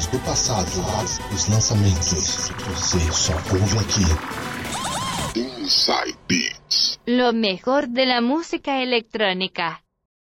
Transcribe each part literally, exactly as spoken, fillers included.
clássicos do passado, os lançamentos, você só ouve aqui. Inside Beats. Lo mejor de la música electrónica.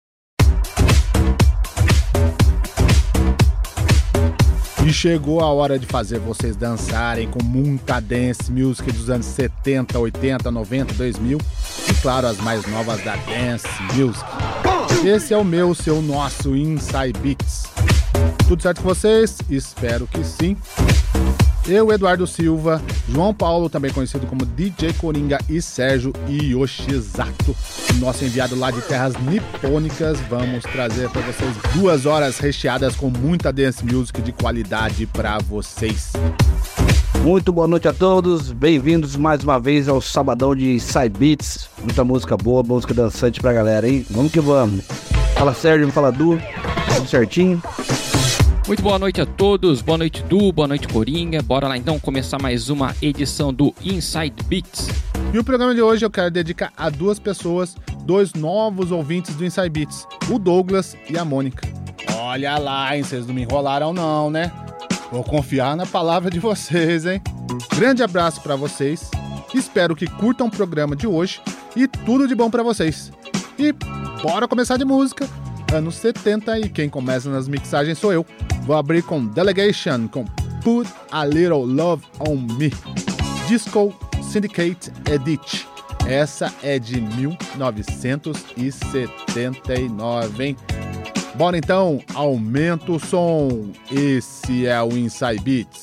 E chegou a hora de fazer vocês dançarem com muita dance music dos anos setenta, oitenta, noventa, dois mil e claro, as mais novas da dance music. Esse é o meu, seu, nosso Inside Beats. Tudo certo com vocês? Espero que sim. Eu, Eduardo Silva, João Paulo, também conhecido como D J Coringa, e Sérgio Yoshizato, nosso enviado lá de terras nipônicas, vamos trazer para vocês duas horas recheadas com muita dance music de qualidade para vocês. Muito boa noite a todos, bem-vindos mais uma vez ao sabadão de Inside Beats. Muita música boa, música dançante pra galera, hein? Vamos que vamos. Fala Sérgio, fala Du, tudo certinho? Muito boa noite a todos, boa noite Du, boa noite Coringa. Bora lá então começar mais uma edição do Inside Beats. E o programa de hoje eu quero dedicar a duas pessoas, dois novos ouvintes do Inside Beats, o Douglas e a Mônica. Olha lá, hein, vocês não me enrolaram não, né? Vou confiar na palavra de vocês, hein? Grande abraço pra vocês, espero que curtam o programa de hoje e tudo de bom pra vocês. E bora começar de música. Anos setenta, e quem começa nas mixagens sou eu. Vou abrir com Delegation, com Put a Little Love on Me, Disco Syndicate Edit. Essa é de mil novecentos e setenta e nove, hein? Bora então, aumenta o som. Esse é o Inside Beats.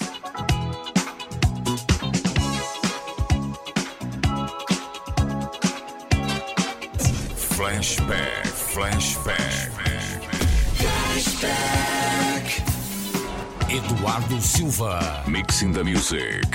Flashback, flashback, flashback. Eduardo Silva, mixing the music.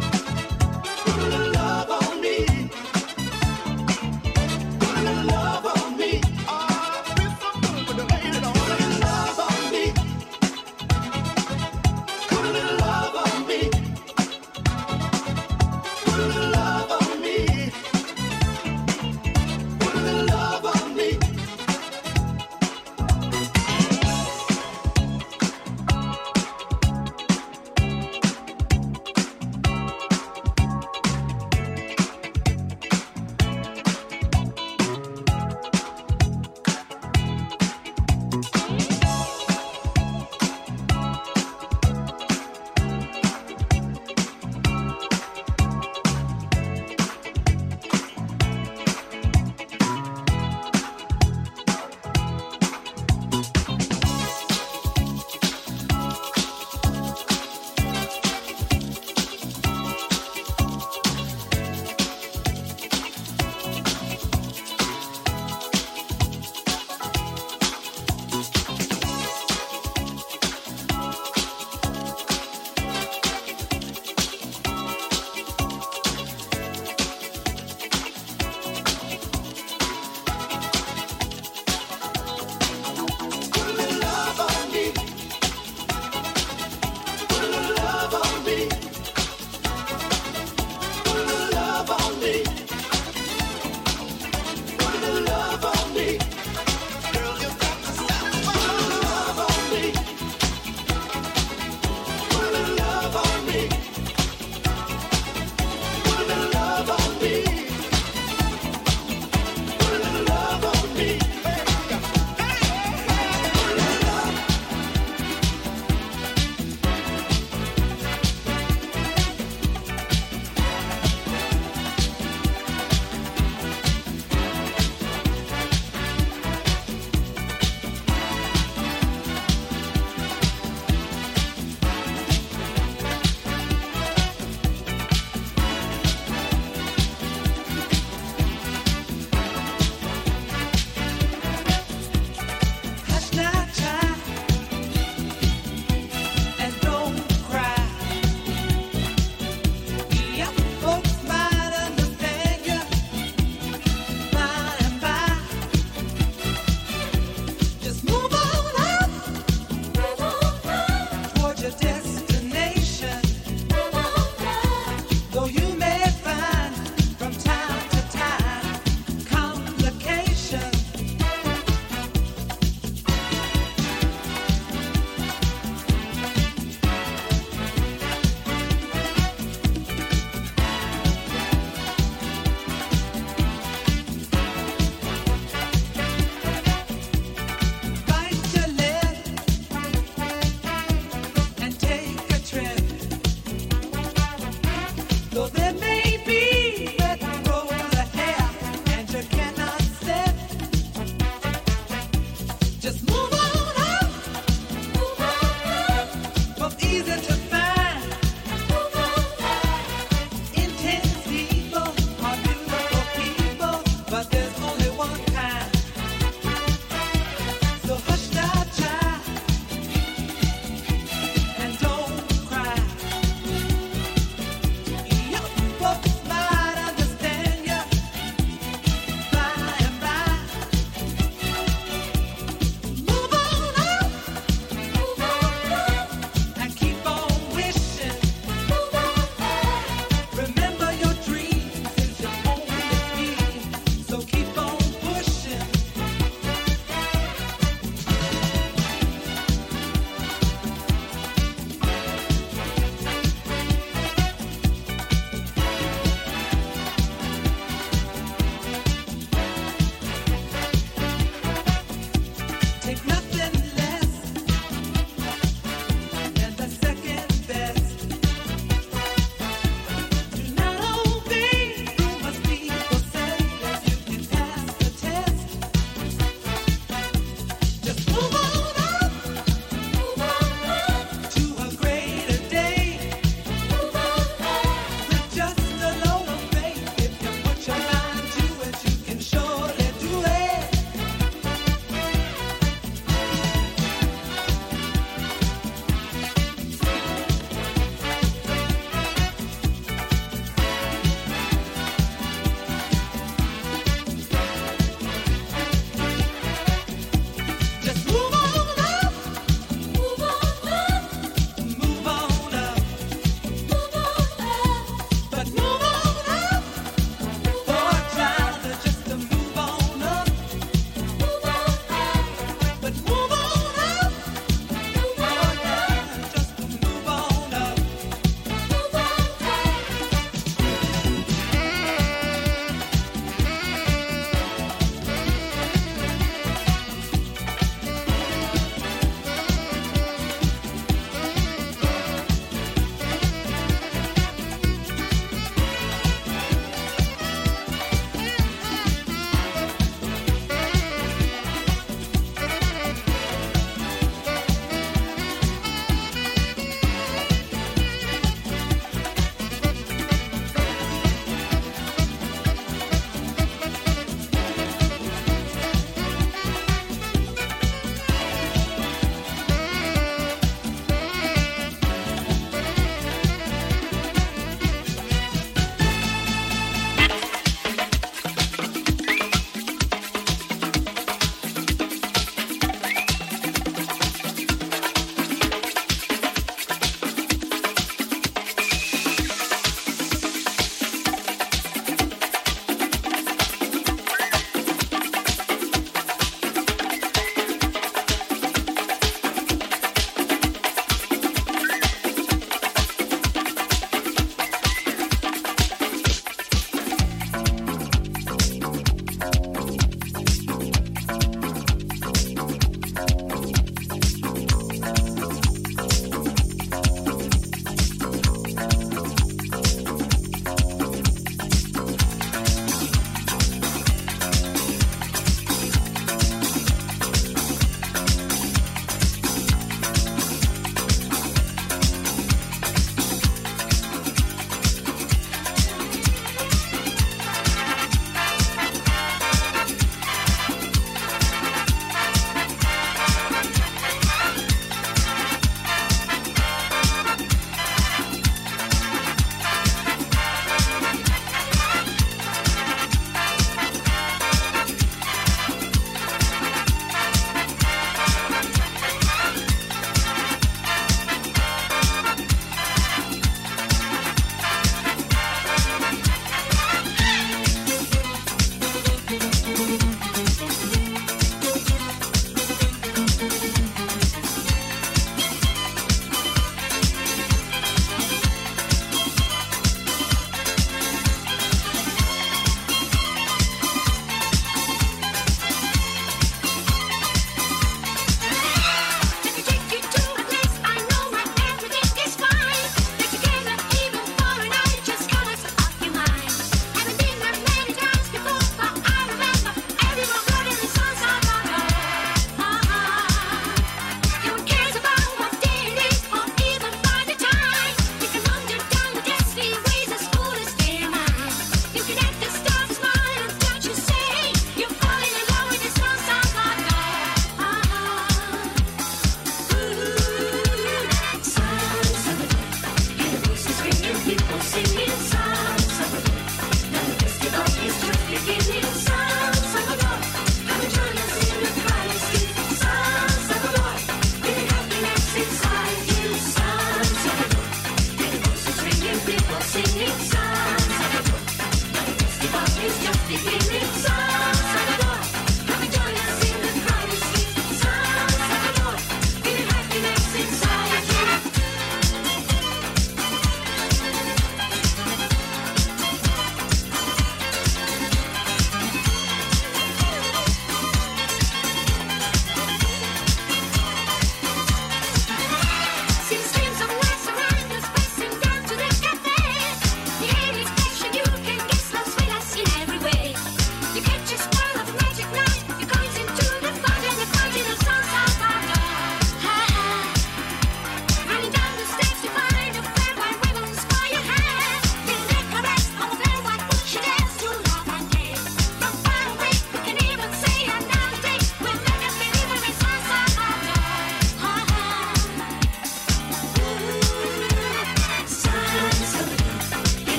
Love Bye.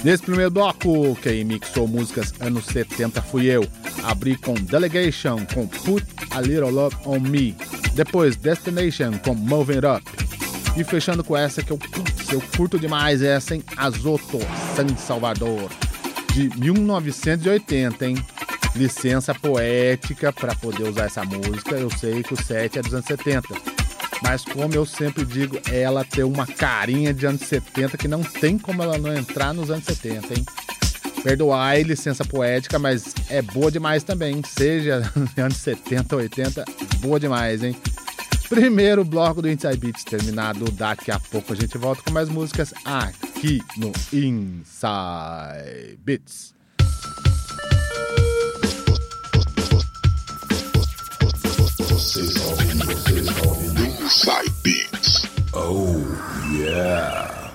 Nesse primeiro bloco, quem mixou músicas anos setenta fui eu. Abri com Delegation, com Put a Little Love on Me. Depois Destination, com Moving Up. E fechando com essa que eu, putz, eu curto demais, essa, hein? Azoto, San Salvador, de mil novecentos e oitenta, hein? Licença poética para poder usar essa música. Eu sei que o set é dos anos setenta. Mas como eu sempre digo, ela tem uma carinha de anos setenta que não tem como ela não entrar nos anos setenta, hein? Perdoai, licença poética, mas é boa demais também. Seja anos setenta, oitenta, boa demais, hein? Primeiro bloco do Inside Beats terminado. Daqui a pouco a gente volta com mais músicas aqui no Inside Beats. Vocês ouvindo, vocês ouvindo Inside Beats. Oh, yeah.